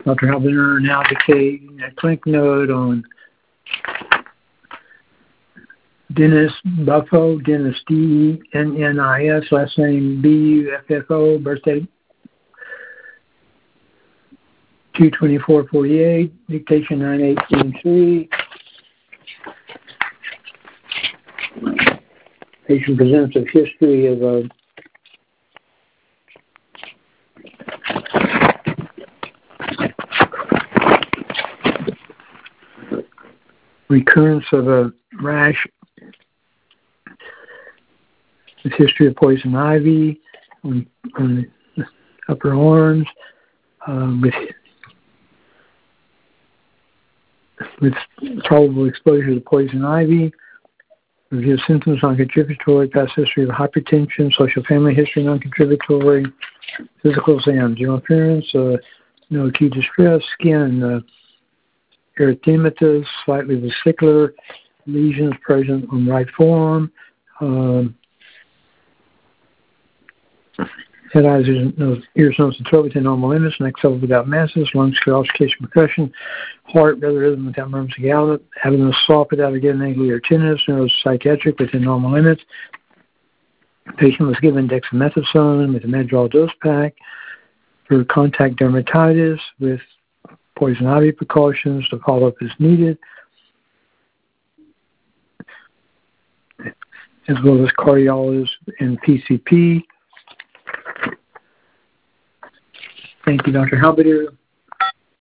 Dr. Halbiner now dictating a clinic note on Dennis Buffo, Dennis D-E-N-N-I-S, last name B-U-F-F-O, birthday 2/24/48, dictation 9/18/3. Patient presents a history of a recurrence of a rash with history of poison ivy on the upper arms, with probable exposure to poison ivy. Review symptoms non-contributory, past history of hypertension, social family history non-contributory, physical exam, general appearance, no acute distress, skin erythematous, slightly vesicular, lesions present on right forearm, head, eyes, ears, nose, and throat within normal limits, neck level without masses, lungs, auscultation, percussion, heart, rhythm without murmurs of gallop, abdomen soft without again angry or tenderness, neuropsychiatric within normal limits. The patient was given dexamethasone with a Madrigal dose pack for contact dermatitis with poison ivy precautions to follow up as needed, as well as cardiologist and PCP. Thank you, Dr. Halbiner.